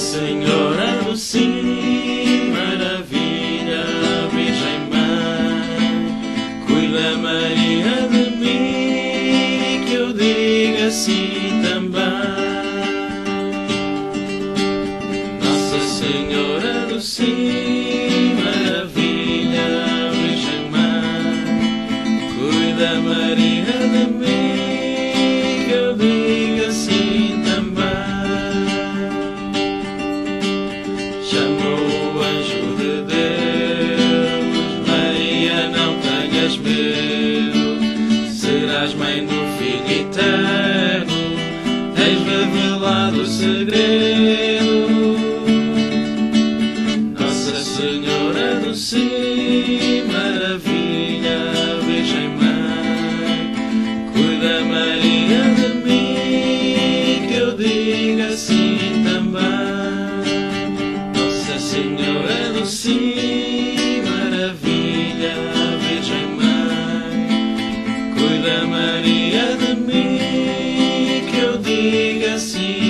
Senhora do Sim, maravilha, Virgem Mãe, cuida Maria de mim, que eu diga assim também. Nossa Senhora do Sim, maravilha, Virgem Mãe, cuida Maria de mim, que eu diga assim também. Chamou o anjo de Deus, Maria, não tenhas medo, serás mãe do Filho eterno, tens revelado o segredo. Nossa Senhora do Sim, maravilha, Virgem Mãe, cuida Maria de mim, que eu diga assim também. Senhora do Sim, maravilha, Virgem Mãe, cuida Maria de mim, que eu diga assim.